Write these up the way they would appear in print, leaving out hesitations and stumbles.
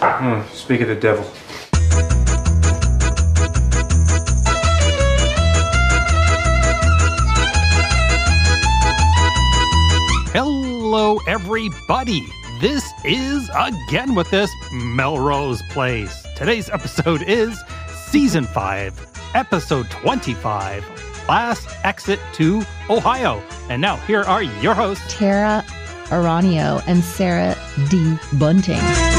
Speak of the devil. Hello, everybody. This is Again With This, Melrose Place. Today's episode is Season 5, Episode 25, Last Exit to Ohio. And now, here are your hosts, Tara Aranio and Sarah D. Bunting.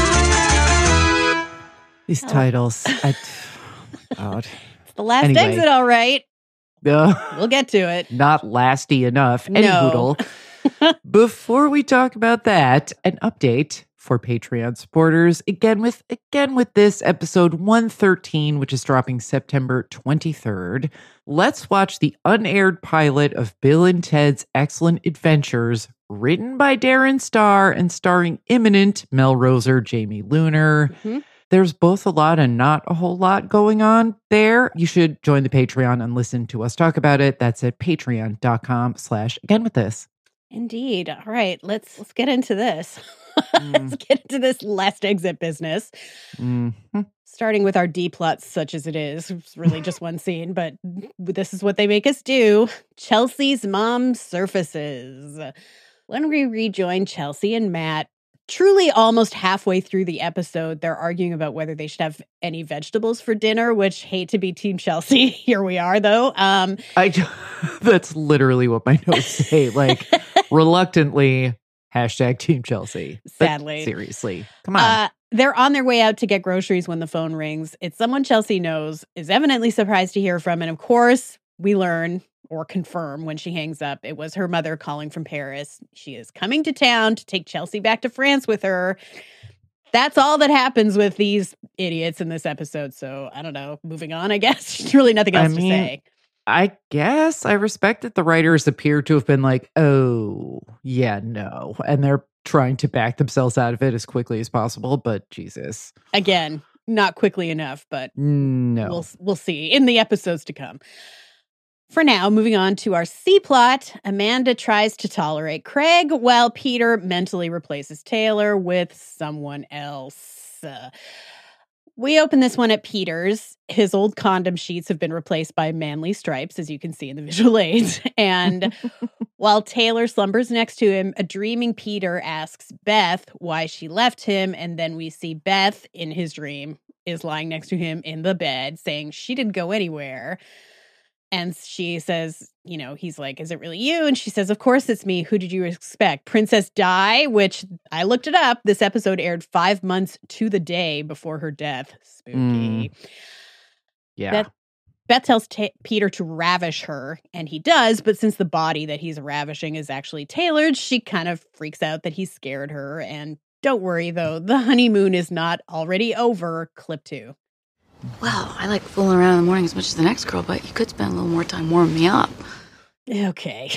These titles. God. It's the last exit, all right. We'll get to it. Not lasty enough. No. Anyhoodle. Before we talk about that, an update for Patreon supporters. Again with this episode 113, which is dropping September 23rd. Let's watch the unaired pilot of Bill and Ted's Excellent Adventures, written by Darren Star and starring imminent Melroser Jamie Luner. Mm-hmm. There's both a lot and not a whole lot going on there. You should join the Patreon and listen to us talk about it. That's at patreon.com/againwiththis. Indeed. All right, let's get into this. Let's get into this last exit business. Mm-hmm. Starting with our D plot, such as it is. It's really just one scene, but this is what they make us do. Chelsea's mom surfaces. When we rejoin Chelsea and Matt, truly almost halfway through the episode, they're arguing about whether they should have any vegetables for dinner, which, hate to be Team Chelsea. Here we are, though. That's literally what my notes say. Like, reluctantly, #Team Chelsea. Sadly. But seriously. Come on. They're on their way out to get groceries when the phone rings. It's someone Chelsea knows, is evidently surprised to hear from. And of course, we learn or confirm when she hangs up, it was her mother calling from Paris. She is coming to town to take Chelsea back to France with her. That's all that happens with these idiots in this episode. So I don't know. Moving on, I guess. There's really nothing else to say. I guess I respect that the writers appear to have been like, oh, yeah, no. And they're trying to back themselves out of it as quickly as possible. But Jesus. Again, not quickly enough, but no. We'll see in the episodes to come. For now, moving on to our C plot, Amanda tries to tolerate Craig while Peter mentally replaces Taylor with someone else. We open this one at Peter's. His old condom sheets have been replaced by manly stripes, as you can see in the visual aids. And while Taylor slumbers next to him, a dreaming Peter asks Beth why she left him. And then we see Beth in his dream is lying next to him in the bed saying she didn't go anywhere. And she says, you know, he's like, is it really you? And she says, of course it's me. Who did you expect? Princess Di, which I looked it up. This episode aired 5 months to the day before her death. Spooky. Yeah. Beth tells Peter to ravish her, and he does. But since the body that he's ravishing is actually Taylor's, she kind of freaks out that he scared her. And don't worry, though, the honeymoon is not already over. Clip 2. Well, I like fooling around in the morning as much as the next girl, but you could spend a little more time warming me up. Okay.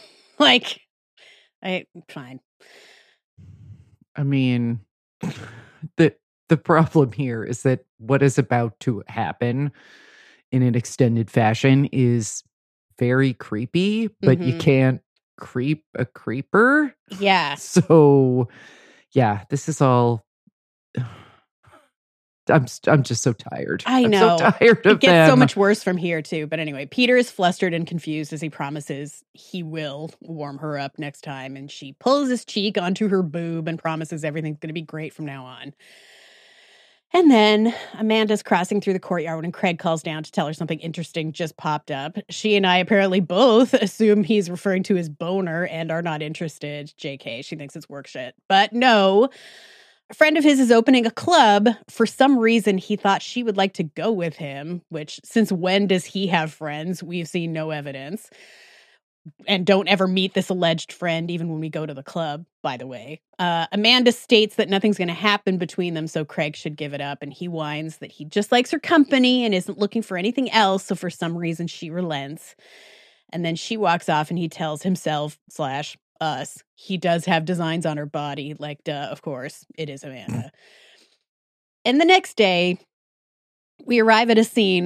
Fine. I mean, the problem here is that what is about to happen in an extended fashion is very creepy, but you can't creep a creeper. Yeah. So, yeah, this is all... I'm just so tired. I know. I'm so tired of it gets them. so much worse from here, too. But anyway, Peter is flustered and confused as he promises he will warm her up next time. And she pulls his cheek onto her boob and promises everything's going to be great from now on. And then Amanda's crossing through the courtyard when Craig calls down to tell her something interesting just popped up. She and I apparently both assume he's referring to his boner and are not interested. JK, she thinks it's work shit. But no. A friend of his is opening a club. For some reason, he thought she would like to go with him, which, since when does he have friends? We've seen no evidence. And don't ever meet this alleged friend, even when we go to the club, by the way. Amanda states that nothing's going to happen between them, so Craig should give it up. And he whines that he just likes her company and isn't looking for anything else. So for some reason, she relents. And then she walks off and he tells himself / us, he does have designs on her body. Like, duh, of course, it is Amanda. And the next day, we arrive at a scene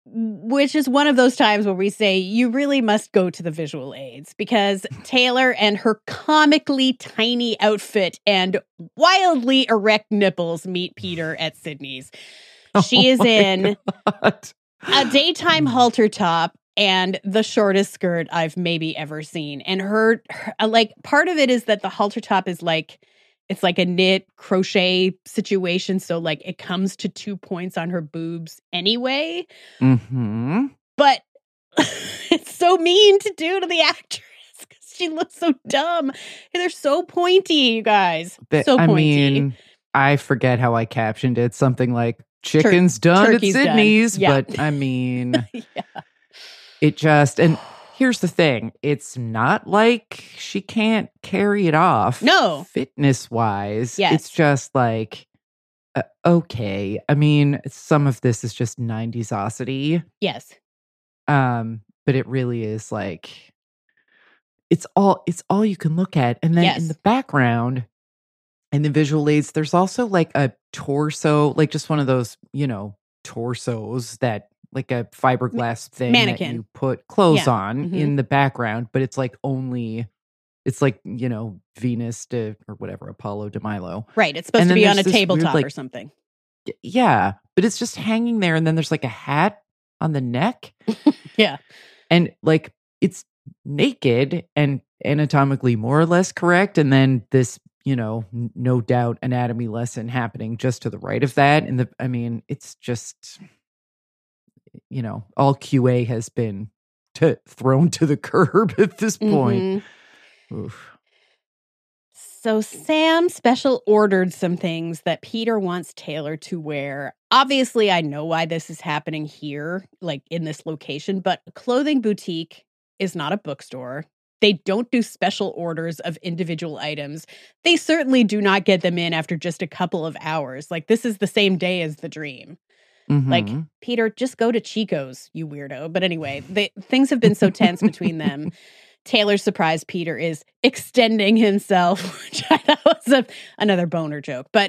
which is one of those times where we say you really must go to the visual aids, because Taylor and her comically tiny outfit and wildly erect nipples meet Peter at Sydney's. She is in a daytime halter top and the shortest skirt I've maybe ever seen. And her like, part of it is that the halter top is like, it's like a knit crochet situation. So like it comes to 2 points on her boobs anyway. Mm-hmm. But it's so mean to do to the actress because she looks so dumb. And they're so pointy, you guys. So pointy. I mean, I forget how I captioned it. Something like chicken's done at Sydney's. Yeah. But I mean, Yeah. it just, and here's the thing. It's not like she can't carry it off. No. Fitness wise. Yes. It's just like, okay. I mean, some of this is just 90s-osity. Yes. But it really is like, it's all you can look at. And then in the background, in the visual aids, there's also like a torso, like just one of those, torsos that, like a fiberglass thing mannequin that you put clothes on in the background, but it's like it's like, Venus or whatever, Apollo de Milo. Right. It's supposed to be on a tabletop weird, or something. Yeah. But it's just hanging there. And then there's like a hat on the neck. Yeah. And like it's naked and anatomically more or less correct. And then this, no doubt anatomy lesson happening just to the right of that. And it's just, all QA has been thrown to the curb at this point. Oof. So Sam special ordered some things that Peter wants Taylor to wear. Obviously, I know why this is happening here, like in this location, but a clothing boutique is not a bookstore. They don't do special orders of individual items. They certainly do not get them in after just a couple of hours. Like, this is the same day as the dream. Mm-hmm. Like, Peter, just go to Chico's, you weirdo. But anyway, things have been so tense between them. Taylor's surprised Peter is extending himself, which I thought was another boner joke. But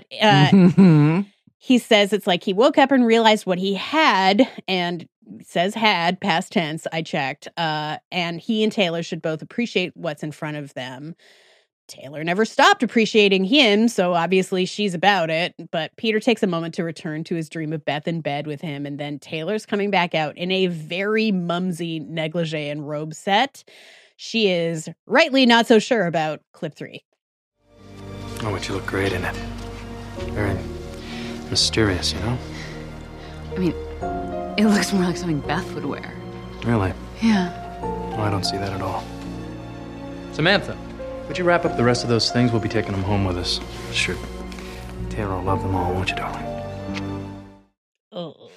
he says it's like he woke up and realized what he had, and says had, past tense, I checked. And he and Taylor should both appreciate what's in front of them. Taylor never stopped appreciating him, so obviously she's about it. But Peter takes a moment to return to his dream of Beth in bed with him, and then Taylor's coming back out in a very mumsy negligee and robe set. She is rightly not so sure about clip 3. Oh, but you look great in it. Very mysterious, I mean, it looks more like something Beth would wear. Really? Yeah. Well, I don't see that at all. Samantha, would you wrap up the rest of those things? We'll be taking them home with us. Sure. Taylor will love them all, won't you, darling? Oh.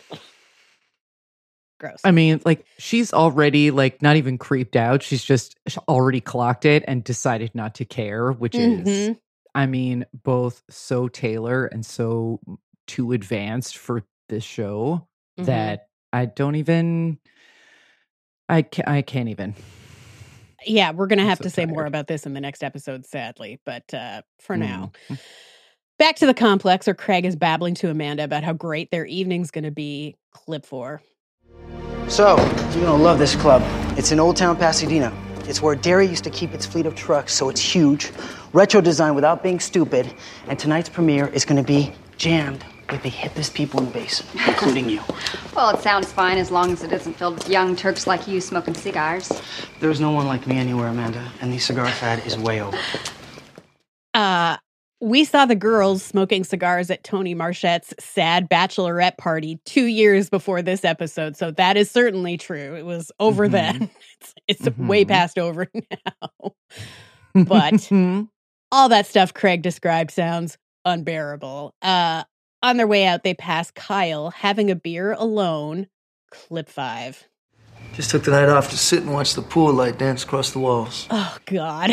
Gross. I mean, like, she's already, like, not even creeped out. She's just already clocked it and decided not to care, which is, I mean, both so Taylor and so too advanced for this show that I don't even, I can't even. Yeah, we're going to have to say more about this in the next episode, sadly. But for now, back to the complex where Craig is babbling to Amanda about how great their evening's going to be. Clip 4. So, you're gonna love this club. It's in Old Town Pasadena. It's where Derry used to keep its fleet of trucks, so it's huge, retro design without being stupid, and tonight's premiere is gonna be jammed with the hippest people in the basin, including you. Well, it sounds fine as long as it isn't filled with young Turks like you smoking cigars. There's no one like me anywhere, Amanda, and the cigar fad is way over. We saw the girls smoking cigars at Tony Marchette's sad bachelorette party 2 years before this episode, so that is certainly true. It was over then. It's way past over now. But all that stuff Craig described sounds unbearable. On their way out, they pass Kyle having a beer alone. Clip 5. Just took the night off to sit and watch the pool light dance across the walls. Oh, God.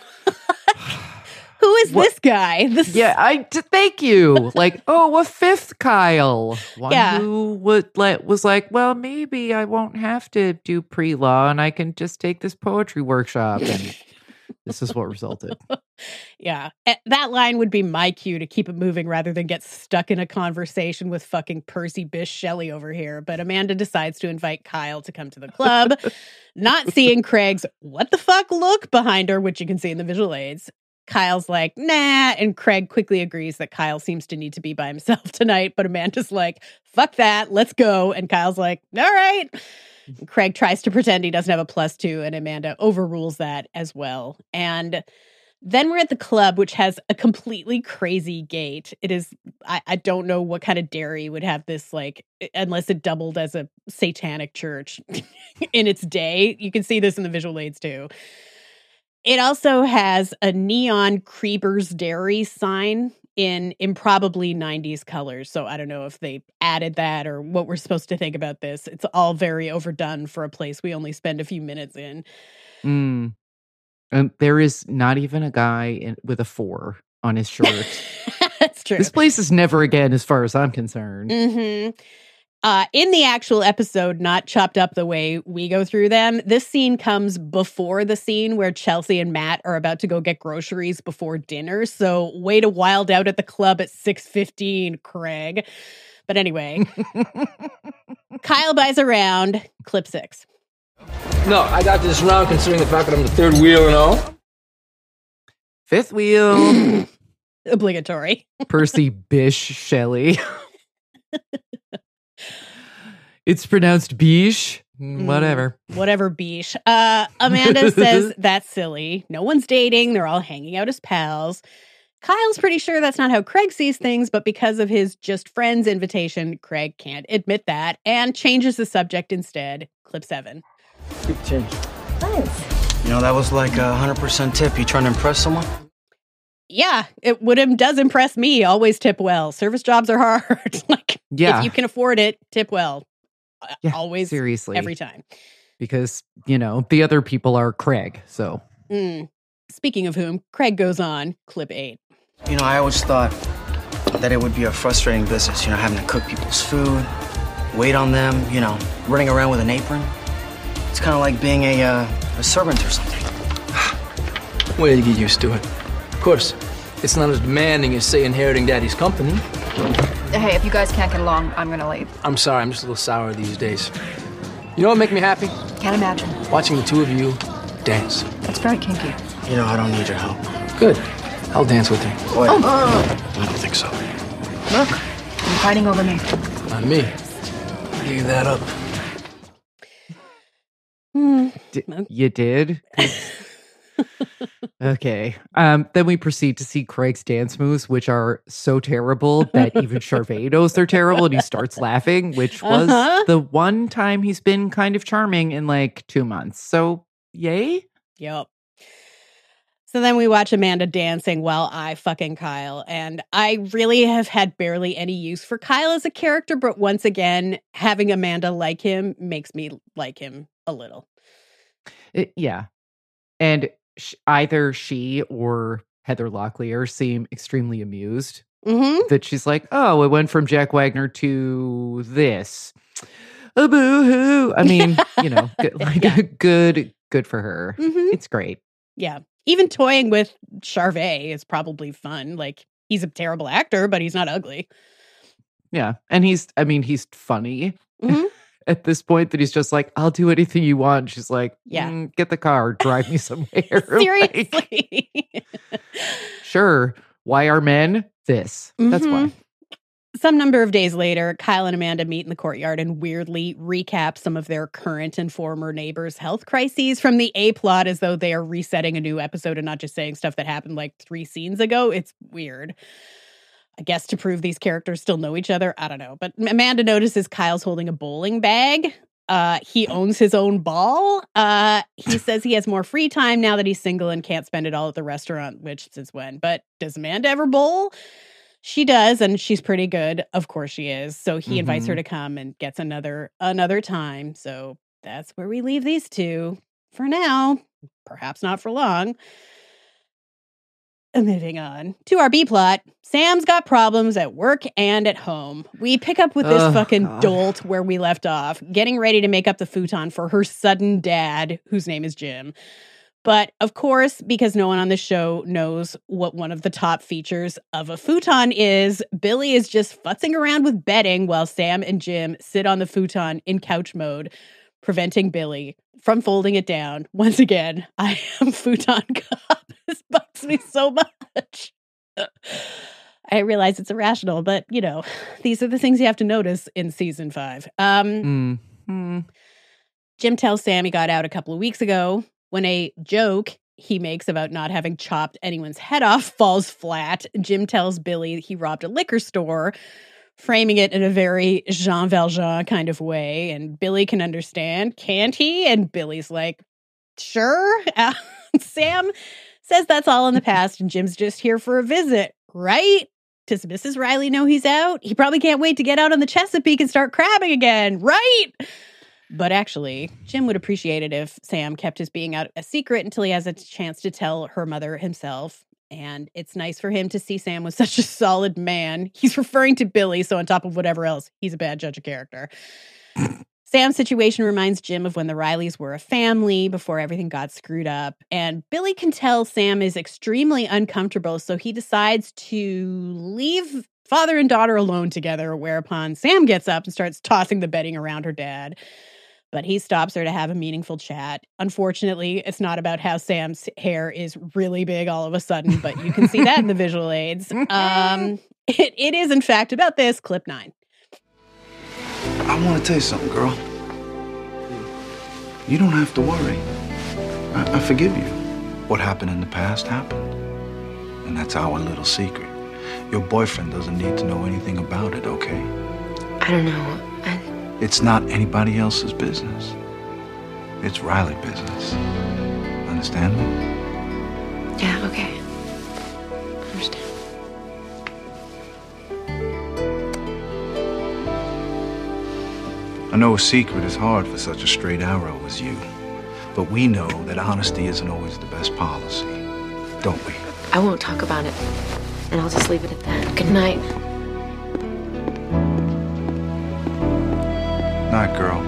Who is this guy? Thank you. Like, a fifth Kyle. One who was like, well, maybe I won't have to do pre-law and I can just take this poetry workshop. And this is what resulted. Yeah. That line would be my cue to keep it moving rather than get stuck in a conversation with fucking Percy Bysshe Shelley over here. But Amanda decides to invite Kyle to come to the club, not seeing Craig's what the fuck look behind her, which you can see in the visual aids. Kyle's like, nah, and Craig quickly agrees that Kyle seems to need to be by himself tonight, but Amanda's like, fuck that, let's go. And Kyle's like, all right. And Craig tries to pretend he doesn't have a +2, and Amanda overrules that as well. And then we're at the club, which has a completely crazy gate. It is, I don't know what kind of dairy would have this, like, unless it doubled as a satanic church in its day. You can see this in the visual aids too. It also has a neon Creeber's Dairy sign in improbably 90s colors. So I don't know if they added that or what we're supposed to think about this. It's all very overdone for a place we only spend a few minutes in. And there is not even a guy with a 4 on his shirt. That's true. This place is never again, as far as I'm concerned. Mm-hmm. In the actual episode, not chopped up the way we go through them, this scene comes before the scene where Chelsea and Matt are about to go get groceries before dinner. So way to wild out at the club at 6:15, Craig. But anyway, Kyle buys a round, clip 6. No, I got this round considering the fact that I'm the third wheel and all. Fifth wheel. Obligatory. Percy Bysshe Shelley. It's pronounced Biche. Whatever. Whatever, Biche. Amanda says that's silly. No one's dating. They're all hanging out as pals. Kyle's pretty sure that's not how Craig sees things, but because of his just friends invitation, Craig can't admit that and changes the subject instead. Clip 7. Good change. Thanks. You know, that was like 100% tip. You trying to impress someone? Yeah, it does impress me. Always tip well. Service jobs are hard. If you can afford it, tip well. Yeah, always, seriously, every time. Because, the other people are Craig, so. Speaking of whom, Craig goes on, clip 8. I always thought that it would be a frustrating business, having to cook people's food, wait on them, running around with an apron. It's kind of like being a servant or something. Well, you get used to it. Of course, it's not as demanding as, say, inheriting Daddy's company. Hey, if you guys can't get along, I'm gonna leave. I'm sorry, I'm just a little sour these days. You know what make me happy? Can't imagine. Watching the two of you dance. That's very kinky. I don't need your help. Good. I'll dance with you. Wait. I don't think so. Look, you're fighting over me. Not me. Give that up. You did? Okay. Then we proceed to see Craig's dance moves, which are so terrible that even Charvet knows they're terrible, and he starts laughing, which was the one time he's been kind of charming in 2 months. So, yay? Yep. So then we watch Amanda dancing while I fucking Kyle, and I really have had barely any use for Kyle as a character, but once again, having Amanda like him makes me like him a little. Yeah. And either she or Heather Locklear seem extremely amused that she's like, oh, it went from Jack Wagner to this. A boo-hoo. I mean, good for her. It's great. Yeah. Even toying with Charvet is probably fun. He's a terrible actor, but he's not ugly. Yeah. And he's funny. At this point that he's just like, I'll do anything you want. She's like, get the car, drive me somewhere. Seriously. Sure. Why are men this? That's why. Some number of days later, Kyle and Amanda meet in the courtyard and weirdly recap some of their current and former neighbors' health crises from the A plot as though they are resetting a new episode and not just saying stuff that happened 3 scenes ago. It's weird. I guess to prove these characters still know each other. I don't know. But Amanda notices Kyle's holding a bowling bag. He owns his own ball. He says he has more free time now that he's single and can't spend it all at the restaurant, which since when? But does Amanda ever bowl? She does, and she's pretty good. Of course she is. So he invites her to come and gets another time. So that's where we leave these two for now. Perhaps not for long. Moving on to our B plot. Sam's got problems at work and at home. We pick up with this dolt where we left off, getting ready to make up the futon for her sudden dad, whose name is Jim. But of course, because no one on the show knows what one of the top features of a futon is, Billy is just futzing around with bedding while Sam and Jim sit on the futon in couch mode, preventing Billy from folding it down. Once again, I am futon cop. This bugs me so much. I realize it's irrational, but, these are the things you have to notice in season 5. Jim tells Sam he got out a couple of weeks ago when a joke he makes about not having chopped anyone's head off falls flat. Jim tells Billy he robbed a liquor store, framing it in a very Jean Valjean kind of way. And Billy can understand, can't he? And Billy's like, sure. Sam says that's all in the past and Jim's just here for a visit, right? Does Mrs. Riley know he's out? He probably can't wait to get out on the Chesapeake and start crabbing again, right? But actually, Jim would appreciate it if Sam kept his being out a secret until he has a chance to tell her mother himself. And it's nice for him to see Sam was such a solid man. He's referring to Billy, so on top of whatever else, he's a bad judge of character. Sam's situation reminds Jim of when the Rileys were a family before everything got screwed up. And Billy can tell Sam is extremely uncomfortable, so he decides to leave father and daughter alone together, whereupon Sam gets up and starts tossing the bedding around her dad. But he stops her to have a meaningful chat. Unfortunately, it's not about how Sam's hair is really big all of a sudden, but you can see that in the visual aids. It is, in fact, about this, clip 9. I want to tell you something, girl. You don't have to worry. I forgive you. What happened in the past happened. And that's our little secret. Your boyfriend doesn't need to know anything about it, okay? I don't know. It's not anybody else's business. It's Riley business. Understand me? Yeah, okay. I understand. I know a secret is hard for such a straight arrow as you, but we know that honesty isn't always the best policy, don't we? I won't talk about it, and I'll just leave it at that. Good night. Night, girl.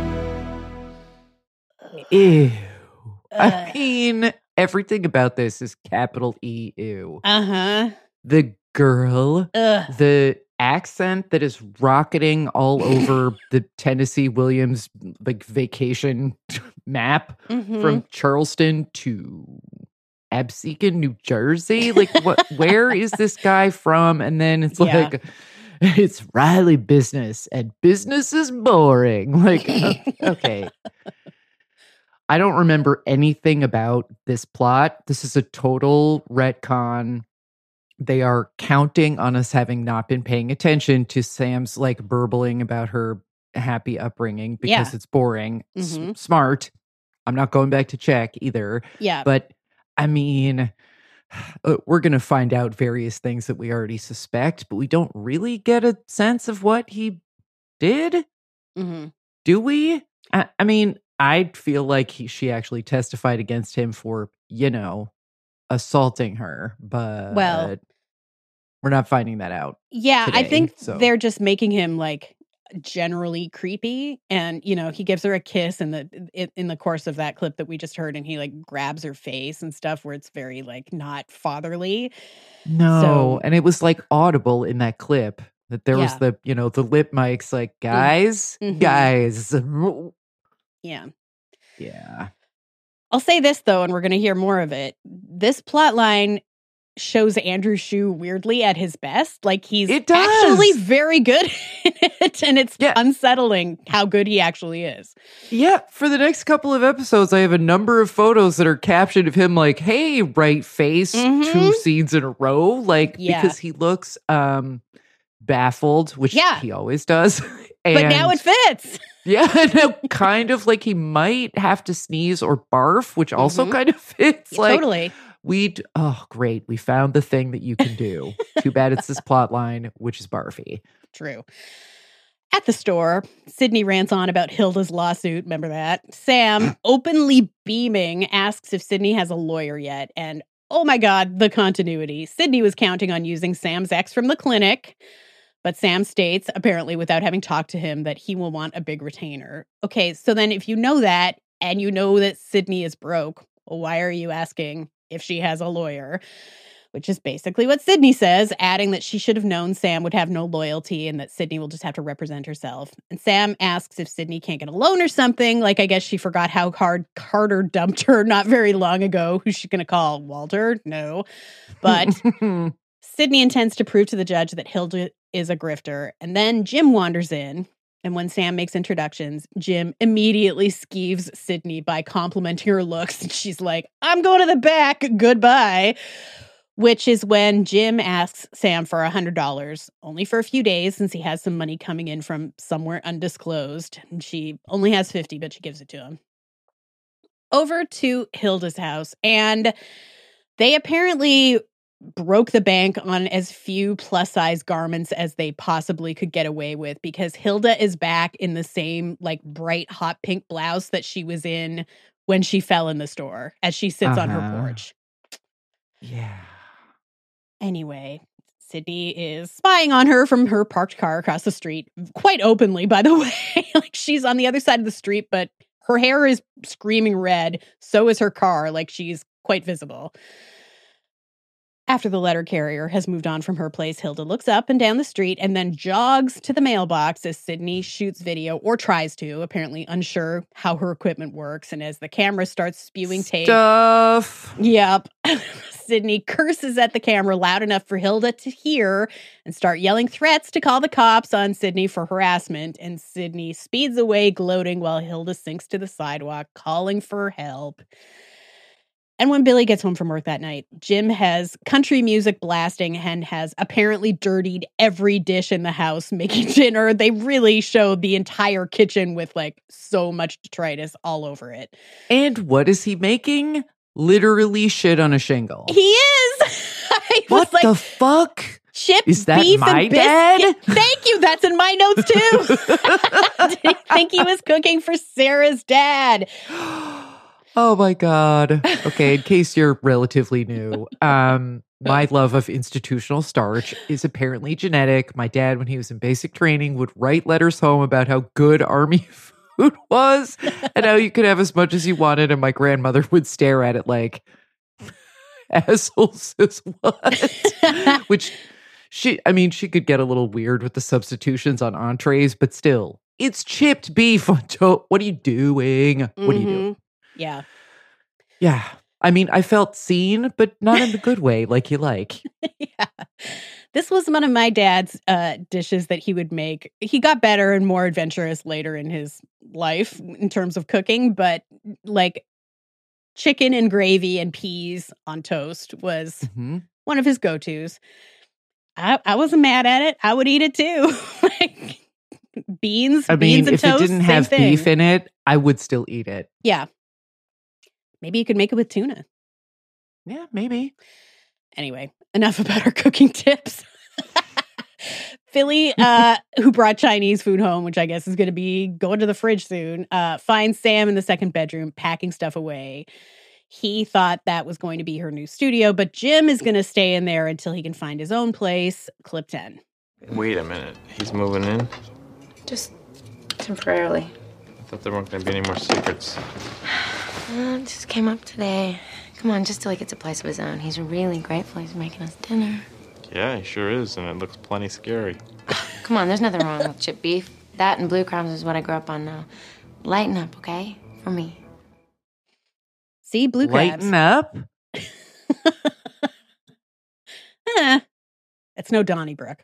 Ew. I mean, everything about this is capital E, ew. Uh-huh. The girl, the accent that is rocketing all over the Tennessee Williams vacation map from Charleston to Absecon, New Jersey. Like, what? Where is this guy from? And then it's like, it's Riley business, and business is boring. Like, okay. I don't remember anything about this plot. This is a total retcon. They are counting on us having not been paying attention to Sam's burbling about her happy upbringing because it's boring. Smart. I'm not going back to check either. Yeah. But I mean, we're going to find out various things that we already suspect, but we don't really get a sense of what he did. Do we? I mean, I feel like she actually testified against him for, assaulting her, but we're not finding that out. Yeah, today, I think they're just making him generally creepy, and he gives her a kiss in the course of that clip that we just heard, and he grabs her face and stuff where it's very not fatherly. No, and it was audible in that clip that there was the the lip mics guys. Yeah. I'll say this, though, and we're going to hear more of it. This plot line shows Andrew Shue weirdly at his best. He's actually very good in it, and it's unsettling how good he actually is. Yeah, for the next couple of episodes, I have a number of photos that are captioned of him hey, right face, 2 scenes in a row, because he looks baffled, which he always does. But now it fits. Yeah, no, kind of he might have to sneeze or barf, which also kind of fits. Totally. Great. We found the thing that you can do. Too bad it's this plot line, which is barfy. True. At the store, Sydney rants on about Hilda's lawsuit. Remember that? Sam, openly beaming, asks if Sydney has a lawyer yet. And oh my God, the continuity. Sydney was counting on using Sam's ex from the clinic. But Sam states, apparently without having talked to him, that he will want a big retainer. Okay, so then if you know that, and you know that Sydney is broke, Why are you asking if she has a lawyer? Which is basically what Sydney says, adding that she should have known Sam would have no loyalty and that Sydney will just have to represent herself. And Sam asks if Sydney can't get a loan or something. Like, I guess she forgot how hard Carter dumped her not very long ago. Who's she going to call? Walter? No. But Sydney intends to prove to the judge that Hilda is a grifter. And then Jim wanders in. And when Sam makes introductions, Jim immediately skeeves Sydney by complimenting her looks. And she's like, I'm going to the back. Goodbye. Which is when Jim asks Sam for $100, only for a few days since he has some money coming in from somewhere undisclosed. And she only has 50, but she gives it to him. Over to Hilda's house, and they apparently broke the bank on as few plus-size garments as they possibly could get away with, because Hilda is back in the same, like, bright hot pink blouse that she was in when she fell in the store as she sits on her porch. Yeah. Anyway, Sydney is spying on her from her parked car across the street, quite openly, by the way. Like, she's on the other side of the street, but her hair is screaming red. So is her car. Like, she's quite visible. After the letter carrier has moved on from her place, Hilda looks up and down the street and then jogs to the mailbox as Sydney shoots video, or tries to, apparently unsure how her equipment works. And as the camera starts spewing tape. Yep. Sydney curses at the camera loud enough for Hilda to hear and start yelling threats to call the cops on Sydney for harassment. And Sydney speeds away gloating while Hilda sinks to the sidewalk, calling for help. And when Billy gets home from work that night, Jim has country music blasting and has apparently dirtied every dish in the house making dinner. They really showed the entire kitchen with, like, so much detritus all over it. And what is he making? Literally shit on a shingle. He is! What the fuck? Chipped is that beef my and dad? Thank you. That's in my notes too. Did he think he was cooking for Sarah's dad? Oh my God. Okay, in case you're relatively new, my love of institutional starch is apparently genetic. My dad, when he was in basic training, would write letters home about how good Army food was and how you could have as much as you wanted. And my grandmother would stare at it like, assholes is what? Which she could get a little weird with the substitutions on entrees, but still, it's chipped beef on toast. What are you doing? What are you doing? Yeah. Yeah. I mean, I felt seen, but not in the good way, like you like. Yeah. This was one of my dad's dishes that he would make. He got better and more adventurous later in his life in terms of cooking, but like chicken and gravy and peas on toast was one of his go-tos. I wasn't mad at it. I would eat it too. Like beans and if toast, it didn't have beef in it, I would still eat it. Yeah. Maybe you could make it with tuna. Yeah, maybe. Anyway, enough about our cooking tips. Philly, who brought Chinese food home, which I guess is going to be going to the fridge soon, finds Sam in the second bedroom packing stuff away. He thought that was going to be her new studio, but Jim is going to stay in there until he can find his own place. Clip 10. Wait a minute. He's moving in? Just temporarily. I thought there weren't going to be any more secrets. It just came up today. Come on, just till he gets a place of his own. He's really grateful he's making us dinner. Yeah, he sure is, and it looks plenty scary. Come on, there's nothing wrong with chipped beef. That and Blue Crowns is what I grew up on now. Lighten up, okay? For me. See, Blue Crabs. Lighten up? It's no Donnybrook.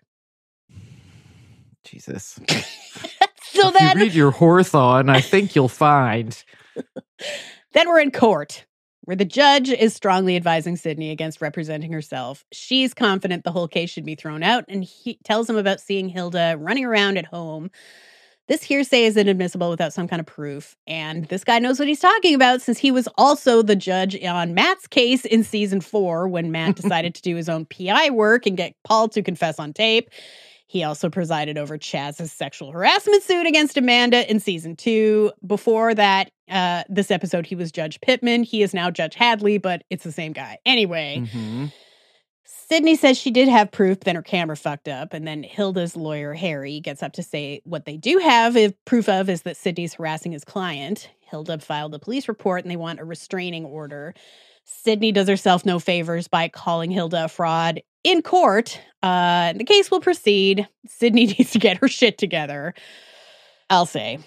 Jesus. So if you read your Hawthorne, I think you'll find. Then we're in court, where the judge is strongly advising Sydney against representing herself. She's confident the whole case should be thrown out, and he tells him about seeing Hilda running around at home. This hearsay is inadmissible without some kind of proof, and this guy knows what he's talking about since he was also the judge on Matt's case in season 4 when Matt decided to do his own PI work and get Paul to confess on tape. He also presided over Chaz's sexual harassment suit against Amanda in season 2. Before that, this episode, he was Judge Pittman. He is now Judge Hadley, but it's the same guy. Anyway, Sydney says she did have proof, then her camera fucked up, and then Hilda's lawyer, Harry, gets up to say what they do have proof of is that Sydney's harassing his client. Hilda filed a police report, and they want a restraining order. Sydney does herself no favors by calling Hilda a fraud in court. The case will proceed. Sydney needs to get her shit together, I'll say.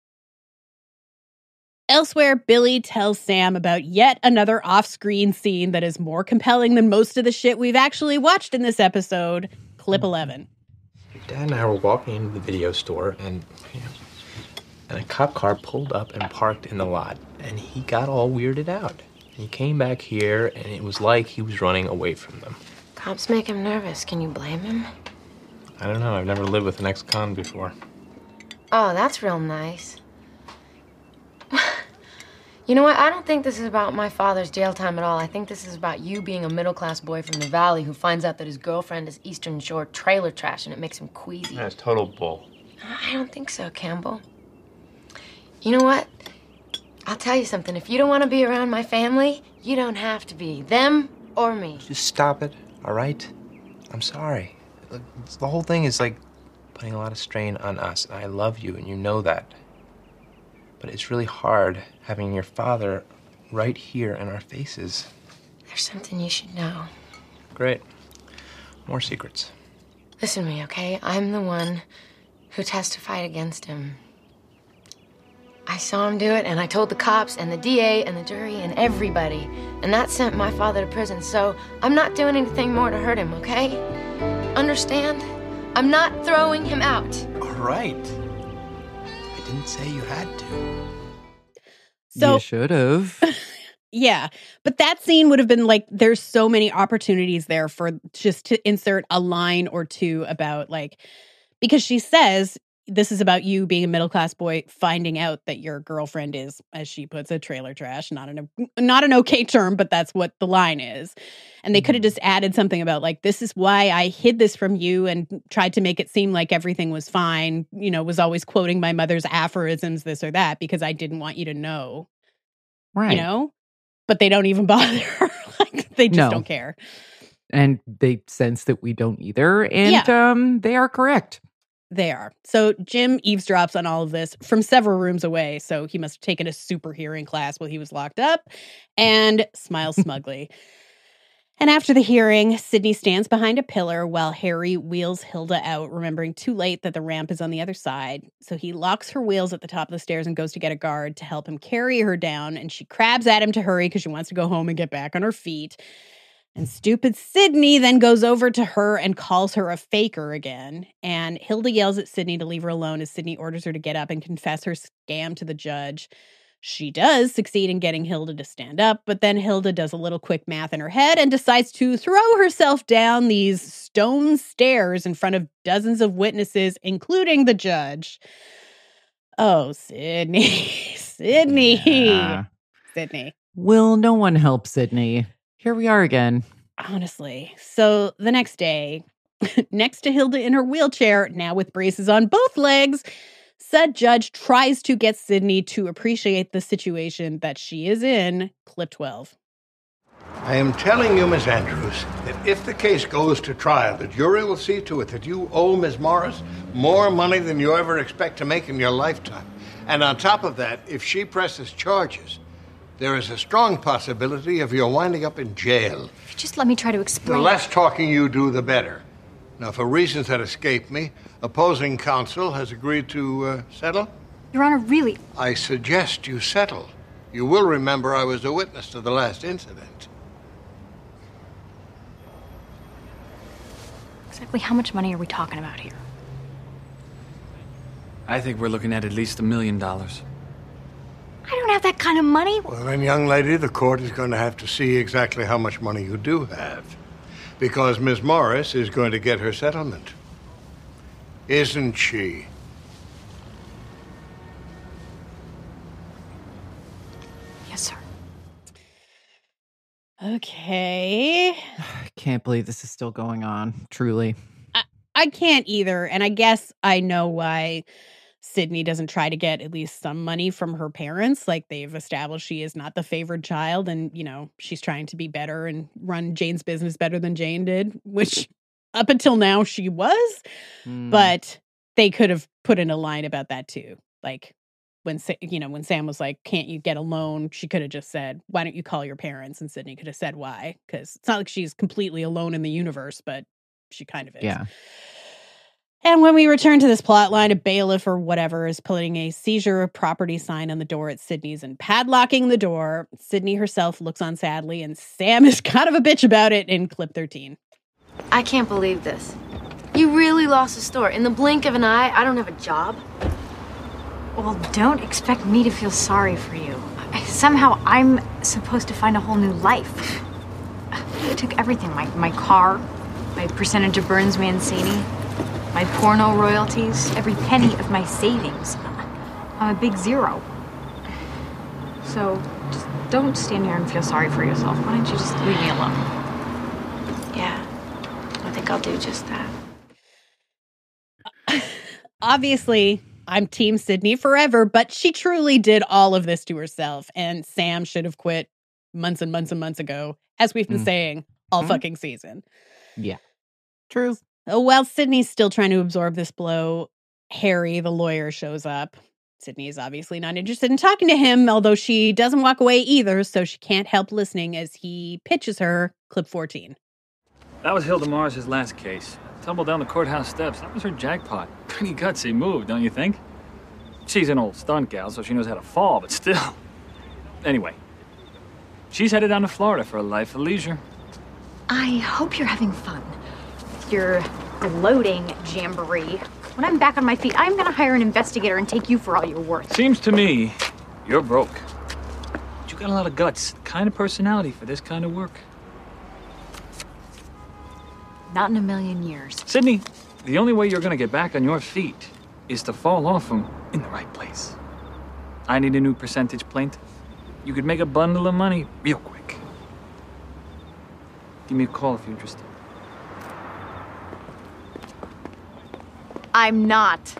Elsewhere, Billy tells Sam about yet another off-screen scene that is more compelling than most of the shit we've actually watched in this episode. Clip 11. Dad and I were walking into the video store, and a cop car pulled up and parked in the lot, and he got all weirded out. He came back here, and it was like he was running away from them. Cops make him nervous. Can you blame him? I don't know. I've never lived with an ex-con before. Oh, that's real nice. You know what? I don't think this is about my father's jail time at all. I think this is about you being a middle-class boy from the valley who finds out that his girlfriend is Eastern Shore trailer trash and it makes him queasy. That's total bull. I don't think so, Campbell. You know what? I'll tell you something. If you don't want to be around my family, you don't have to be. Them or me. Just stop it, all right? I'm sorry. Look, the whole thing is like putting a lot of strain on us. And I love you, and you know that. But it's really hard having your father right here in our faces. There's something you should know. Great. More secrets. Listen to me, okay? I'm the one who testified against him. I saw him do it, and I told the cops and the DA and the jury and everybody. And that sent my father to prison, so I'm not doing anything more to hurt him, okay? Understand? I'm not throwing him out. All right. I didn't say you had to. So, you should have. Yeah, but that scene would have been like, there's so many opportunities there for just to insert a line or two about like, because she says, this is about you being a middle-class boy finding out that your girlfriend is, as she puts it, trailer trash. Not an okay term, but that's what the line is. And they could have just added something about like, this is why I hid this from you and tried to make it seem like everything was fine. You know, was always quoting my mother's aphorisms, this or that, because I didn't want you to know. Right. You know? But they don't even bother. Like, they just don't care. And they sense that we don't either. And they are correct. They are. So Jim eavesdrops on all of this from several rooms away. So he must have taken a super hearing class while he was locked up and smiles smugly. And after the hearing, Sydney stands behind a pillar while Harry wheels Hilda out, remembering too late that the ramp is on the other side. So he locks her wheels at the top of the stairs and goes to get a guard to help him carry her down. And she crabs at him to hurry because she wants to go home and get back on her feet. And stupid Sydney then goes over to her and calls her a faker again. And Hilda yells at Sydney to leave her alone as Sydney orders her to get up and confess her scam to the judge. She does succeed in getting Hilda to stand up, but then Hilda does a little quick math in her head and decides to throw herself down these stone stairs in front of dozens of witnesses, including the judge. Oh, Sydney. Sydney. Yeah. Sydney. Will no one help Sydney? Here we are again. Honestly. So the next day, next to Hilda in her wheelchair, now with braces on both legs, said judge tries to get Sydney to appreciate the situation that she is in. Clip 12. I am telling you, Miss Andrews, that if the case goes to trial, the jury will see to it that you owe Miss Morris more money than you ever expect to make in your lifetime. And on top of that, if she presses charges, there is a strong possibility of your winding up in jail. Just let me try to explain. The less talking you do, the better. Now, for reasons that escape me, opposing counsel has agreed to settle. Your Honor, really? I suggest you settle. You will remember I was a witness to the last incident. Exactly how much money are we talking about here? I think we're looking at least $1 million. I don't have that kind of money. Well, then, young lady, the court is going to have to see exactly how much money you do have. Because Miss Morris is going to get her settlement. Isn't she? Yes, sir. Okay. I can't believe this is still going on, truly. I can't either. And I guess I know why Sydney doesn't try to get at least some money from her parents. Like, they've established she is not the favored child, and, she's trying to be better and run Jane's business better than Jane did, which up until now she was. But they could have put in a line about that too. Like, when Sam was like, "Can't you get a loan?" She could have just said, "Why don't you call your parents?" And Sydney could have said why, because it's not like she's completely alone in the universe, but she kind of is. Yeah. And when we return to this plot line, a bailiff or whatever is putting a seizure of property sign on the door at Sydney's and padlocking the door. Sydney herself looks on sadly, and Sam is kind of a bitch about it in clip 13. I can't believe this. You really lost the store. In the blink of an eye, I don't have a job. Well, don't expect me to feel sorry for you. Somehow I'm supposed to find a whole new life. It took everything, my car, my percentage of Burns Mancini, my porno royalties, every penny of my savings. I'm a big zero. So just don't stand here and feel sorry for yourself. Why don't you just leave me alone? Yeah, I think I'll do just that. Obviously, I'm Team Sydney forever, but she truly did all of this to herself, and Sam should have quit months and months and months ago, as we've been saying all fucking season. Yeah. True. While Sydney's still trying to absorb this blow, Harry, the lawyer, shows up. Sydney is obviously not interested in talking to him, although she doesn't walk away either, so she can't help listening as he pitches her clip 14. That was Hilda Morris's last case. Tumbled down the courthouse steps. That was her jackpot. Pretty gutsy move, don't you think? She's an old stunt gal, so she knows how to fall, but still. Anyway, she's headed down to Florida for a life of leisure. I hope you're having fun. Your gloating jamboree. When I'm back on my feet, I'm gonna hire an investigator and take you for all you're worth. Seems to me you're broke. But you got a lot of guts, the kind of personality for this kind of work. Not in a million years. Sydney, the only way you're gonna get back on your feet is to fall off them in the right place. I need a new percentage plaintiff. You could make a bundle of money real quick. Give me a call if you're interested. I'm not.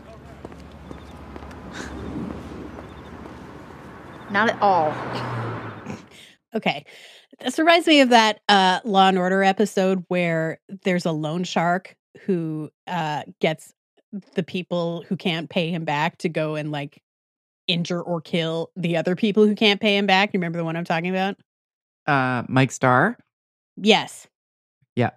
Not at all. Okay. This reminds me of that Law and Order episode where there's a loan shark who gets the people who can't pay him back to go and like injure or kill the other people who can't pay him back. You remember the one I'm talking about? Mike Starr? Yes. Yeah.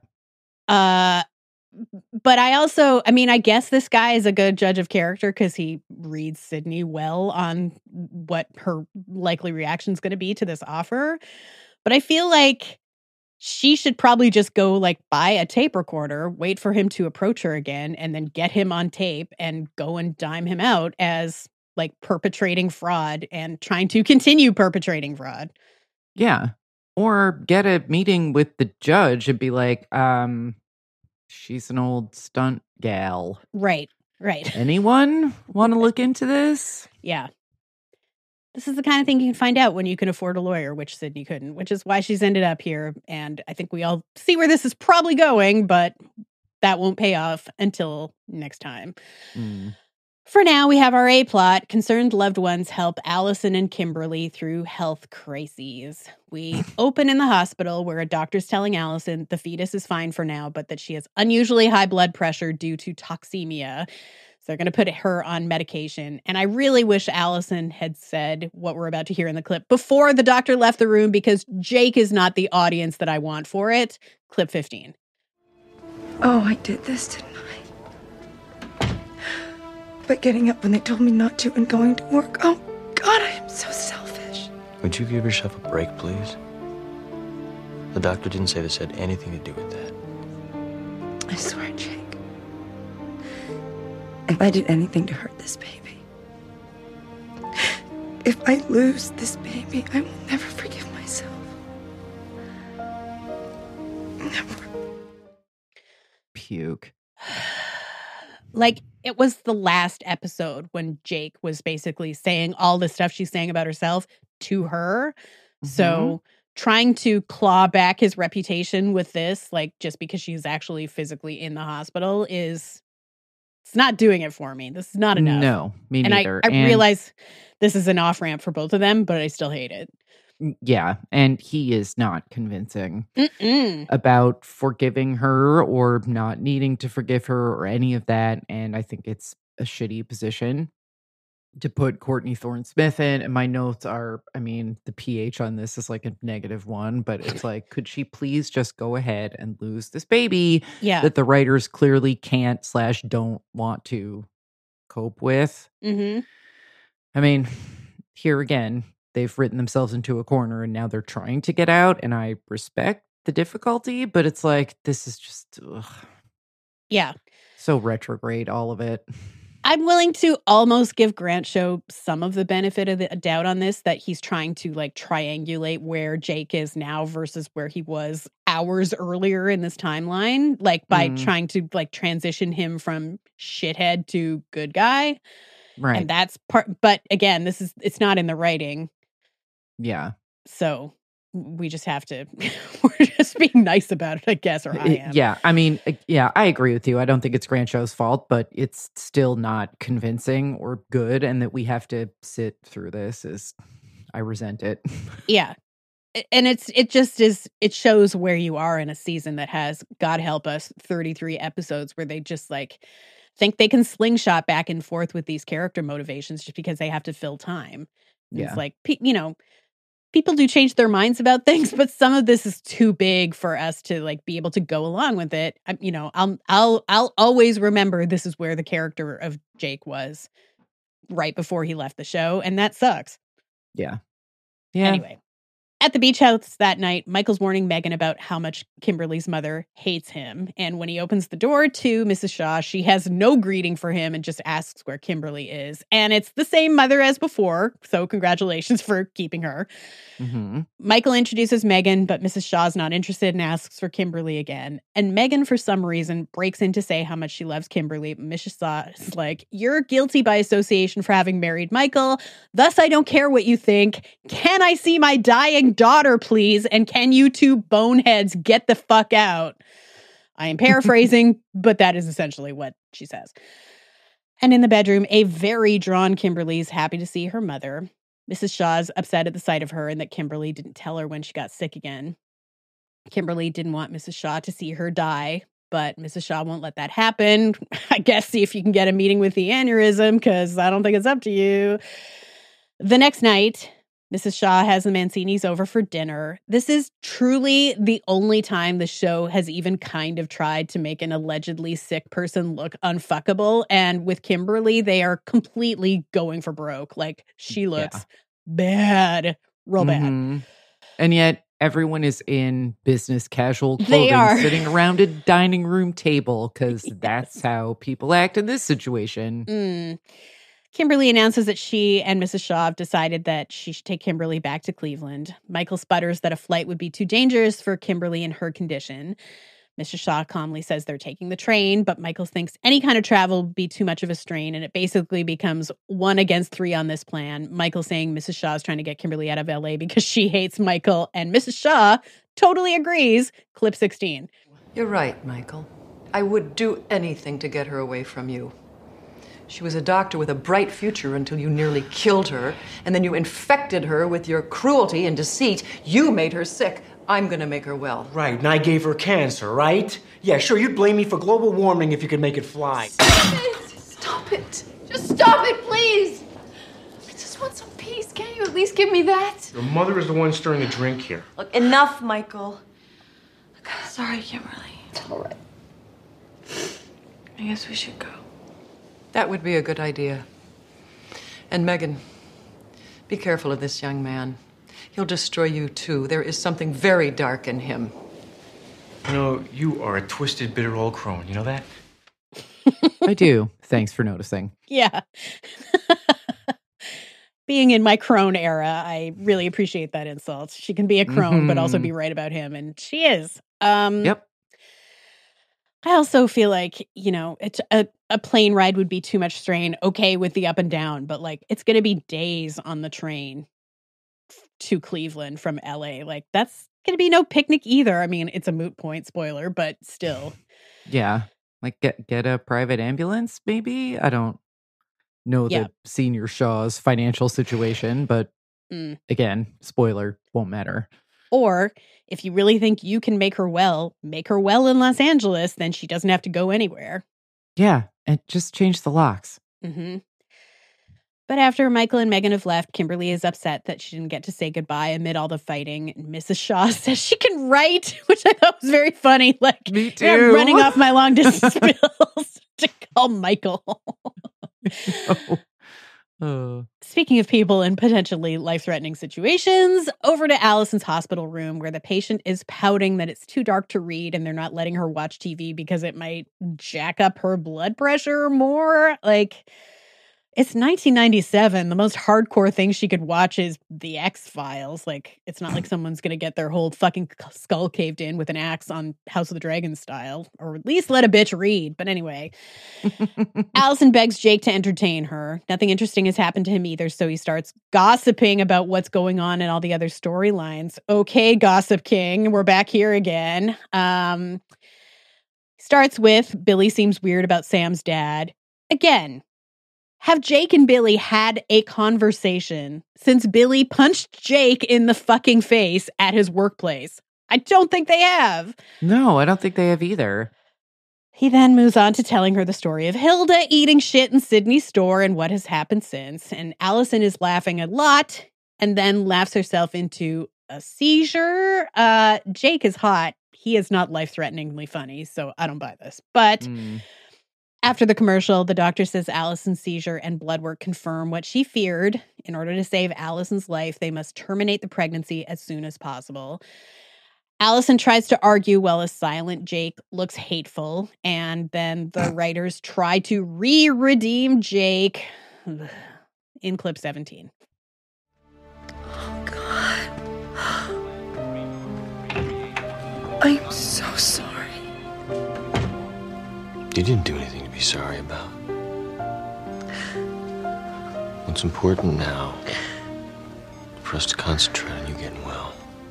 But I guess this guy is a good judge of character because he reads Sydney well on what her likely reaction is going to be to this offer. But I feel like she should probably just go like buy a tape recorder, wait for him to approach her again, and then get him on tape and go and dime him out as like perpetrating fraud and trying to continue perpetrating fraud. Yeah. Or get a meeting with the judge and be like, she's an old stunt gal. Right. Anyone want to look into this? Yeah. This is the kind of thing you can find out when you can afford a lawyer, which Sydney couldn't, which is why she's ended up here. And I think we all see where this is probably going, but that won't pay off until next time. For now, we have our A-plot. Concerned loved ones help Allison and Kimberly through health crises. We open in the hospital where a doctor's telling Allison the fetus is fine for now, but that she has unusually high blood pressure due to toxemia. So they're going to put her on medication. And I really wish Allison had said what we're about to hear in the clip before the doctor left the room, because Jake is not the audience that I want for it. Clip 15. Oh, I did this, didn't I? But getting up when they told me not to and going to work. Oh, God, I am so selfish. Would you give yourself a break, please? The doctor didn't say this had anything to do with that. I swear, Jake. If I did anything to hurt this baby, if I lose this baby, I will never forgive myself. Never. Puke. Like, it was the last episode when Jake was basically saying all the stuff she's saying about herself to her. So trying to claw back his reputation with this, like, just because she's actually physically in the hospital is It's not doing it for me. This is not enough. No, me and neither. I realize this is an off-ramp for both of them, but I still hate it. Yeah, and he is not convincing Mm-mm. about forgiving her or not needing to forgive her or any of that. And I think it's a shitty position to put Courtney Thorne-Smith in. And my notes are, I mean, the pH on this is like a -1, but it's like, could she please just go ahead and lose this baby Yeah. that the writers clearly can't/don't want to cope with? Mm-hmm. I mean, here again, they've written themselves into a corner and now they're trying to get out. And I respect the difficulty, but it's like, this is just Yeah. so retrograde, all of it. I'm willing to almost give Grant Show some of the benefit of the doubt on this, that he's trying to like triangulate where Jake is now versus where he was hours earlier in this timeline, like by trying to like transition him from shithead to good guy. Right. And that's part, but again, it's not in the writing. Yeah. So we just have to, we're just being nice about it, I guess, or I am. Yeah. I mean, yeah, I agree with you. I don't think it's Grant Show's fault, but it's still not convincing or good. And that we have to sit through this I resent it. Yeah. And it shows where you are in a season that has, God help us, 33 episodes where they just like think they can slingshot back and forth with these character motivations just because they have to fill time. Yeah. It's like, people do change their minds about things, but some of this is too big for us to like be able to go along with it. I'll always remember this is where the character of Jake was right before he left the show, and that sucks. Yeah. Yeah. Anyway, at the beach house that night, Michael's warning Megan about how much Kimberly's mother hates him. And when he opens the door to Mrs. Shaw, she has no greeting for him and just asks where Kimberly is. And it's the same mother as before. So congratulations for keeping her. Mm-hmm. Michael introduces Megan, but Mrs. Shaw's not interested and asks for Kimberly again. And Megan, for some reason, breaks in to say how much she loves Kimberly. Mrs. Shaw is like, "You're guilty by association for having married Michael. Thus, I don't care what you think. Can I see my dying daughter, please? And can you two boneheads get the fuck out?" I am paraphrasing, but that is essentially what she says. And in the bedroom, a very drawn Kimberly is happy to see her mother. Mrs. Shaw's upset at the sight of her and that Kimberly didn't tell her when she got sick again. Kimberly didn't want Mrs. Shaw to see her die, but Mrs. Shaw won't let that happen. I guess see if you can get a meeting with the aneurysm, because I don't think it's up to you. The next night, Mrs. Shaw has the Mancinis over for dinner. This is truly the only time the show has even kind of tried to make an allegedly sick person look unfuckable. And with Kimberly, they are completely going for broke. Like, she looks bad, real bad. And yet everyone is in business casual They clothing, are. sitting around a dining room table, because that's how people act in this situation. Kimberly announces that she and Mrs. Shaw have decided that she should take Kimberly back to Cleveland. Michael sputters that a flight would be too dangerous for Kimberly in her condition. Mrs. Shaw calmly says they're taking the train, but Michael thinks any kind of travel would be too much of a strain, and it basically becomes 1 against 3 on this plan. Michael saying Mrs. Shaw is trying to get Kimberly out of LA because she hates Michael, and Mrs. Shaw totally agrees. Clip 16. You're right, Michael. I would do anything to get her away from you. She was a doctor with a bright future until you nearly killed her, and then you infected her with your cruelty and deceit. You made her sick. I'm gonna make her well. Right, and I gave her cancer, right? Yeah, sure, you'd blame me for global warming if you could make it fly. Stop it. Just stop it, please. I just want some peace. Can't you at least give me that? Your mother is the one stirring the drink here. Look, enough, Michael. Sorry, Kimberly. All right. I guess we should go. That would be a good idea. And Megan, be careful of this young man. He'll destroy you too. There is something very dark in him. You know, you are a twisted, bitter old crone. You know that? I do. Thanks for noticing. Yeah. Being in my crone era, I really appreciate that insult. She can be a crone, but also be right about him, and she is. Yep. I also feel like, it's a plane ride would be too much strain. Okay, with the up and down, but like it's going to be days on the train to Cleveland from LA. Like that's going to be no picnic either. I mean, it's a moot point, spoiler, but still. Yeah. Like get a private ambulance, maybe? I don't know Yeah. the senior Shaw's financial situation, but Mm. again, spoiler, won't matter. Or if you really think you can make her well in Los Angeles, then she doesn't have to go anywhere. Yeah, and just change the locks. Mm-hmm. But after Michael and Megan have left, Kimberly is upset that she didn't get to say goodbye amid all the fighting. And Mrs. Shaw says she can write, which I thought was very funny. Like, Me too. I'm running off my long distance bills to call Michael. Speaking of people in potentially life-threatening situations, over to Allison's hospital room where the patient is pouting that it's too dark to read and they're not letting her watch TV because it might jack up her blood pressure more. Like, it's 1997. The most hardcore thing she could watch is The X-Files. Like, it's not like someone's going to get their whole fucking skull caved in with an axe on House of the Dragon style. Or at least let a bitch read. But anyway, Allison begs Jake to entertain her. Nothing interesting has happened to him either, so he starts gossiping about what's going on in all the other storylines. Okay, Gossip King, we're back here again. Starts with Billy seems weird about Sam's dad. Again, have Jake and Billy had a conversation since Billy punched Jake in the fucking face at his workplace? I don't think they have. No, I don't think they have either. He then moves on to telling her the story of Hilda eating shit in Sydney's store and what has happened since. And Allison is laughing a lot and then laughs herself into a seizure. Jake is hot. He is not life-threateningly funny, so I don't buy this. But after the commercial, the doctor says Allison's seizure and blood work confirm what she feared. In order to save Allison's life, they must terminate the pregnancy as soon as possible. Allison tries to argue while a silent Jake looks hateful, and then the writers try to redeem Jake in clip 17. I'm so sorry. You didn't do anything to be sorry about. What's important now is for us to concentrate on you getting well.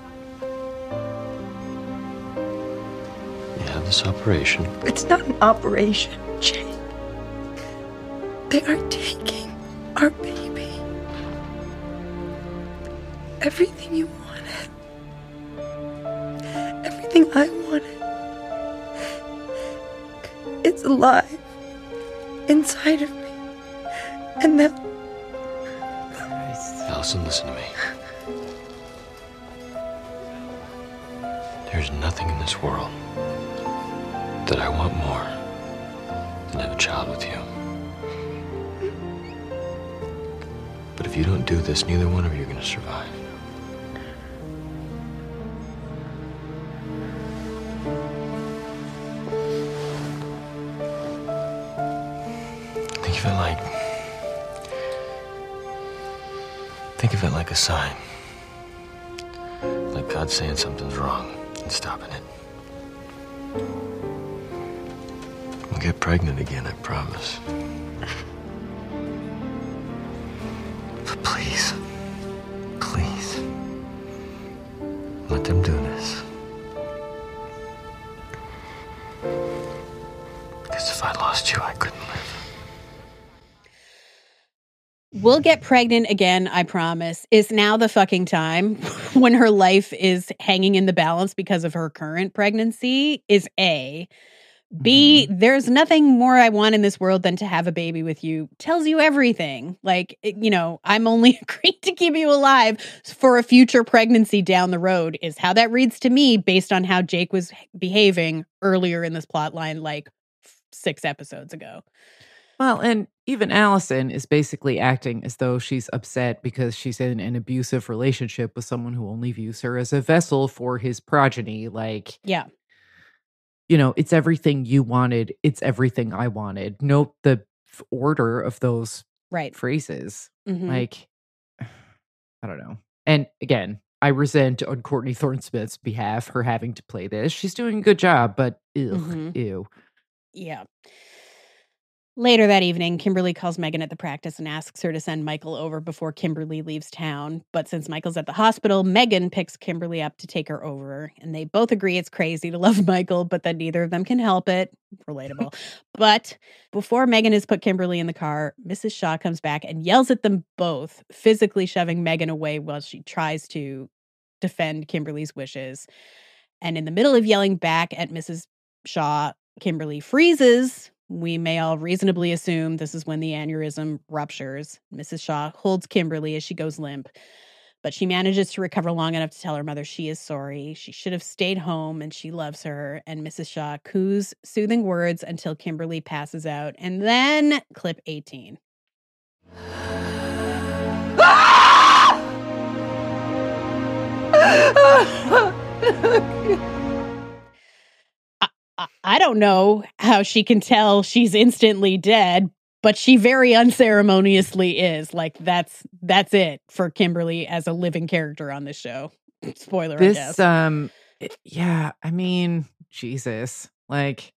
You have this operation. It's not an operation, Jake. They are taking our baby. Everything you wanted. Everything I wanted. It's alive inside of me. And now... Allison, listen to me. There's nothing in this world that I want more than to have a child with you. But if you don't do this, neither one of you are going to survive. Think of it like a sign. Like God saying something's wrong and stopping it. We'll get pregnant again, I promise. But please, please, let them do this. Because if I lost you, I couldn't live. We'll get pregnant again, I promise, is now the fucking time when her life is hanging in the balance because of her current pregnancy is A. B, there's nothing more I want in this world than to have a baby with you. Tells you everything. Like, you know, I'm only agreeing to keep you alive for a future pregnancy down the road is how that reads to me based on how Jake was behaving earlier in this plot line, like 6 episodes ago. Well, and even Allison is basically acting as though she's upset because she's in an abusive relationship with someone who only views her as a vessel for his progeny. Like, yeah, you know, it's everything you wanted. It's everything I wanted. Note the order of those phrases. Mm-hmm. Like, I don't know. And again, I resent on Courtney Thorne-Smith's behalf her having to play this. She's doing a good job, but ew. Yeah. Later that evening, Kimberly calls Megan at the practice and asks her to send Michael over before Kimberly leaves town. But since Michael's at the hospital, Megan picks Kimberly up to take her over. And they both agree it's crazy to love Michael, but that neither of them can help it. Relatable. But before Megan has put Kimberly in the car, Mrs. Shaw comes back and yells at them both, physically shoving Megan away while she tries to defend Kimberly's wishes. And in the middle of yelling back at Mrs. Shaw, Kimberly freezes. We may all reasonably assume this is when the aneurysm ruptures. Mrs. Shaw holds Kimberly as she goes limp, but she manages to recover long enough to tell her mother she is sorry. She should have stayed home and she loves her. And Mrs. Shaw coos soothing words until Kimberly passes out. And then clip 18. I don't know how she can tell she's instantly dead, but she very unceremoniously is. Like, that's it for Kimberly as a living character on this show. Spoiler, I guess. Yeah, I mean, Jesus. Like,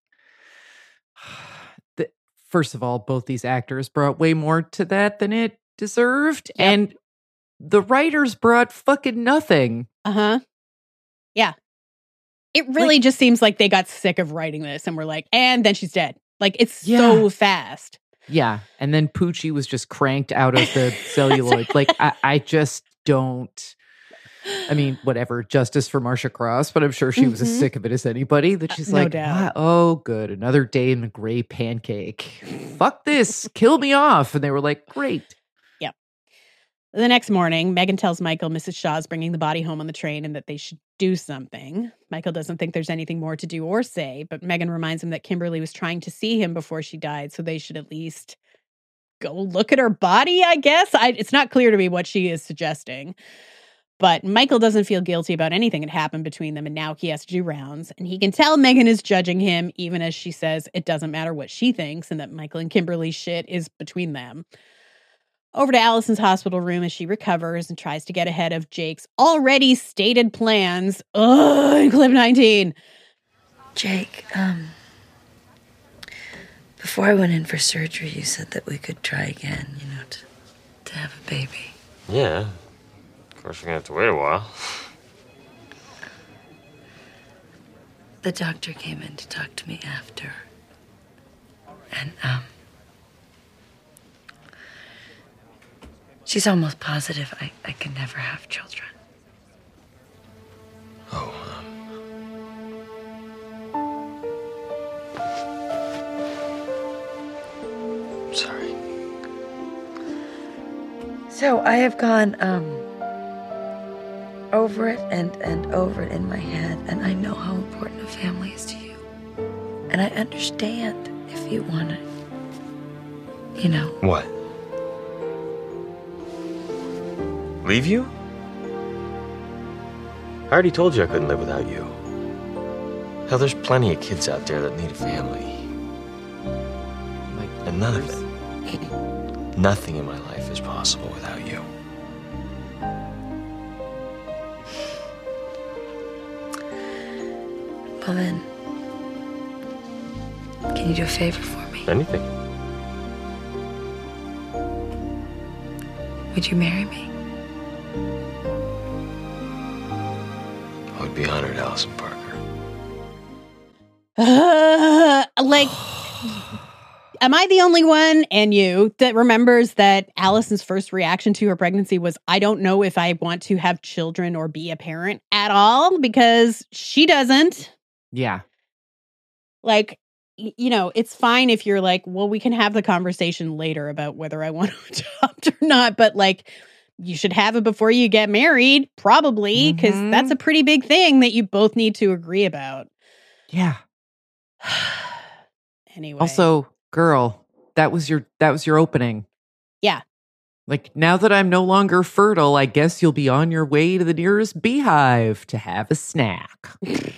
first of all, both these actors brought way more to that than it deserved. Yep. And the writers brought fucking nothing. Uh-huh. Yeah. It really just seems like they got sick of writing this and were like, and then she's dead. Like, it's so fast. Yeah. And then Poochie was just cranked out of the celluloid. Like, I just don't. I mean, whatever, justice for Marcia Cross, but I'm sure she was as sick of it as anybody that she's no like, doubt. oh, good. Another day in the gray pancake. Fuck this. Kill me off. And they were like, great. Yep. The next morning, Megan tells Michael Mrs. Shaw's bringing the body home on the train and that they should do something. Michael doesn't think there's anything more to do or say, but Megan reminds him that Kimberly was trying to see him before she died, so they should at least go look at her body, I guess. It's not clear to me what she is suggesting. But Michael doesn't feel guilty about anything that happened between them, and now he has to do rounds. And he can tell Megan is judging him, even as she says it doesn't matter what she thinks and that Michael and Kimberly's shit is between them. Over to Allison's hospital room as she recovers and tries to get ahead of Jake's already stated plans. In clip 19. Jake, before I went in for surgery, you said that we could try again, to have a baby. Yeah. Of course, you're gonna have to wait a while. The doctor came in to talk to me after. And, she's almost positive I can never have children. Sorry. So I have gone, over it and over it in my head, and I know how important a family is to you. And I understand if you want to, What? Leave you? I already told you I couldn't live without you. Hell, there's plenty of kids out there that need a family. And none of it. Nothing in my life is possible without you. Well then, can you do a favor for me? Anything. Would you marry me? I would be honored, Allison Parker. Am I the only one, and you, that remembers that Allison's first reaction to her pregnancy was, I don't know if I want to have children or be a parent at all, because she doesn't. Yeah. Like, it's fine if you're like, well, we can have the conversation later about whether I want to adopt or not, but like, you should have it before you get married, probably, because that's a pretty big thing that you both need to agree about. Yeah. Anyway. Also, girl, that was your opening. Yeah. Like, now that I'm no longer fertile, I guess you'll be on your way to the nearest beehive to have a snack.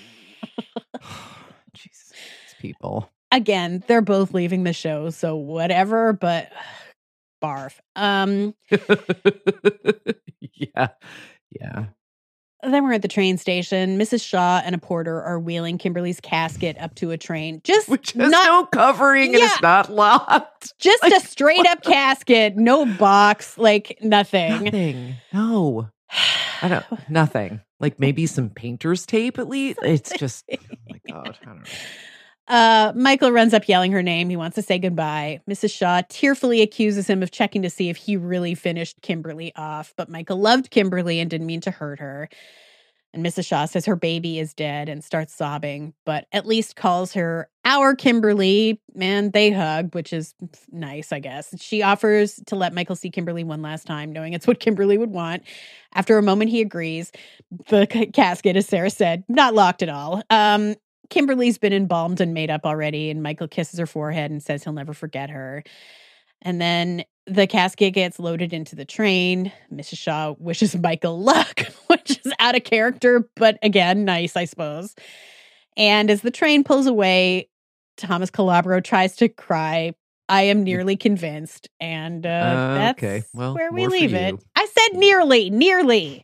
Jesus, these people. Again, they're both leaving the show, so whatever, but barf. Yeah. Then we're at the train station. Mrs. Shaw and a porter are wheeling Kimberly's casket up to a train. Which has no covering and it's not locked. Just a straight up casket, no box, like nothing. Nothing. No. Nothing. Like maybe some painter's tape at least. It's just, oh my God, I don't know. Michael runs up yelling her name. He wants to say goodbye. Mrs. Shaw tearfully accuses him of checking to see if he really finished Kimberly off. But Michael loved Kimberly and didn't mean to hurt her. And Mrs. Shaw says her baby is dead and starts sobbing, but at least calls her our Kimberly. And they hug, which is nice, I guess. She offers to let Michael see Kimberly one last time, knowing it's what Kimberly would want. After a moment, he agrees. The casket, as Sarah said, not locked at all. Kimberly's been embalmed and made up already, and Michael kisses her forehead and says he'll never forget her. And then the casket gets loaded into the train. Mrs. Shaw wishes Michael luck, which is out of character, but again, nice, I suppose. And as the train pulls away, Thomas Calabro tries to cry. I am nearly convinced, and that's okay. Well, where we more for leave you. it. I said nearly.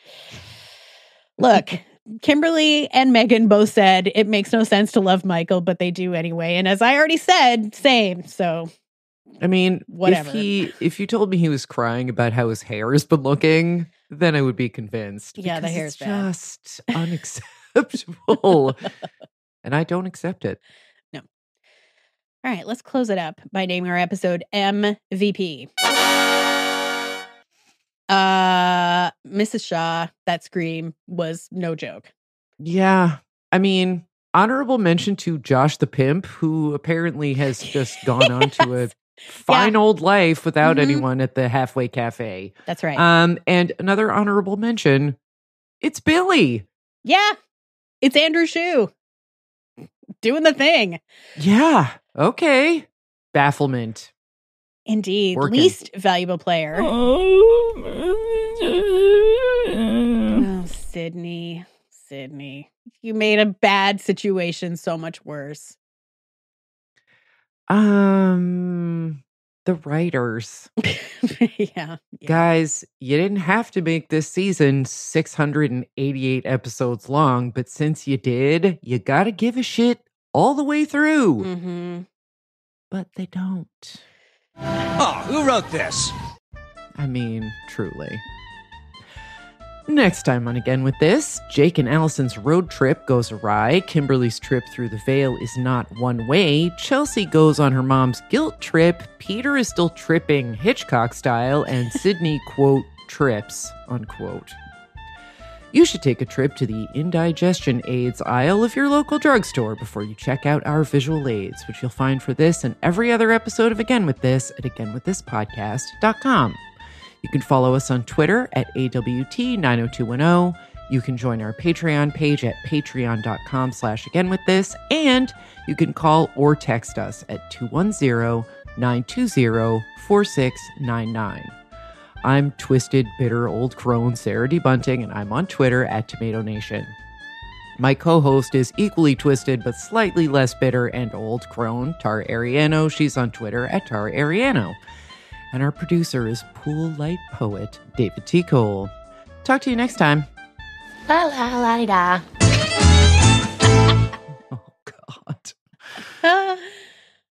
Look, Kimberly and Megan both said it makes no sense to love Michael, but they do anyway. And as I already said, same. So, I mean, whatever. If you told me he was crying about how his hair has been looking, then I would be convinced. Yeah, the because hair's it's bad. just unacceptable. And I don't accept it. No. All right, let's close it up by naming our episode MVP. Mrs. Shaw, that scream was no joke. Yeah. I mean, honorable mention to Josh the Pimp, who apparently has just gone on to a fine old life without anyone at the halfway cafe. That's right. And another honorable mention, it's Billy. Yeah. It's Andrew Shue doing the thing. Yeah. Okay. Bafflement. Indeed. Working. Least valuable player. Sydney. You made a bad situation so much worse. The writers. Yeah. Guys, you didn't have to make this season 688 episodes long, but since you did, you gotta give a shit all the way through. Mm-hmm. But they don't. Oh, who wrote this? I mean, truly. Next time on Again With This, Jake and Allison's road trip goes awry. Kimberly's trip through the Vale is not one way. Chelsea goes on her mom's guilt trip. Peter is still tripping Hitchcock style. And Sydney, quote, trips, unquote. You should take a trip to the indigestion aids aisle of your local drugstore before you check out our visual aids, which you'll find for this and every other episode of Again With This at againwiththispodcast.com. You can follow us on Twitter at AWT90210. You can join our Patreon page at patreon.com/againwiththis. And you can call or text us at 210-920-4699. I'm twisted, bitter, old crone Sarah D. Bunting, and I'm on Twitter at Tomato Nation. My co-host is equally twisted, but slightly less bitter and old crone Tara Ariano. She's on Twitter at Tara Ariano. And our producer is Pool Light Poet David T. Cole. Talk to you next time. La la la da. Oh, God.